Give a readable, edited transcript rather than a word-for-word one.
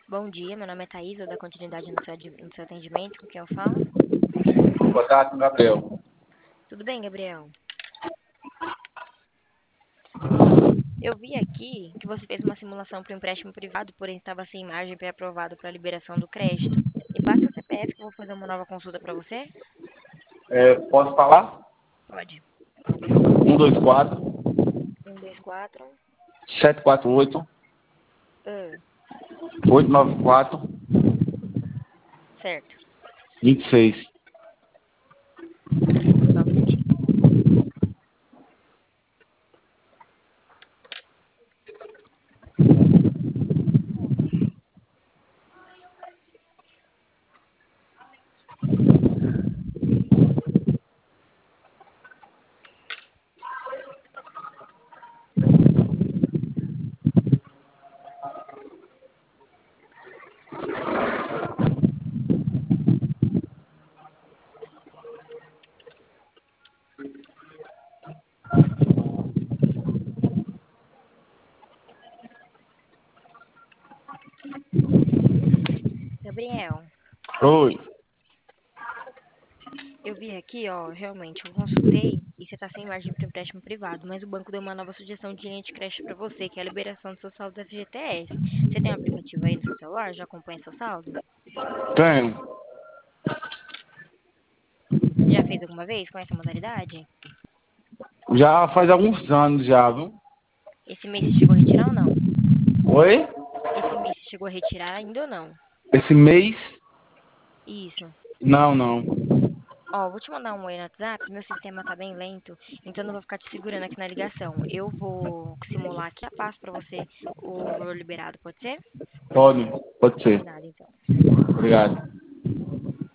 Bom dia, meu nome é Thaís, vou dar continuidade no seu atendimento, com quem eu falo? Boa tarde, Gabriel. Tudo bem, Gabriel? Ó, eu vi aqui que você fez uma simulação para o empréstimo privado, porém estava sem margem pré-aprovado para a liberação do crédito. Me passa o CPF que eu vou fazer uma nova consulta para você? Posso falar? Pode. 124 124. 748 Ah, 894 certo. 26. Só um minutinho. Gabriel, Oi. eu vi aqui, ó, realmente, eu consultei e você está sem margem para empréstimo privado, mas o banco deu uma nova sugestão de linha de crédito para você, que é a liberação do seu saldo do FGTS. Você tem um aplicativo aí no seu celular? Já acompanha seu saldo? Tenho. Já fez alguma vez com essa modalidade? Já faz alguns anos já, viu? Esse mês você chegou a retirar ou não? Oi? Esse mês você chegou a retirar ainda ou não? Esse mês? Isso. Não, não. Ó, vou te mandar um oi no WhatsApp, meu sistema tá bem lento, então não vou ficar te segurando aqui na ligação. Eu vou simular aqui a passo pra você o valor liberado, pode ser? Pode ser. Combinado, então. Obrigado.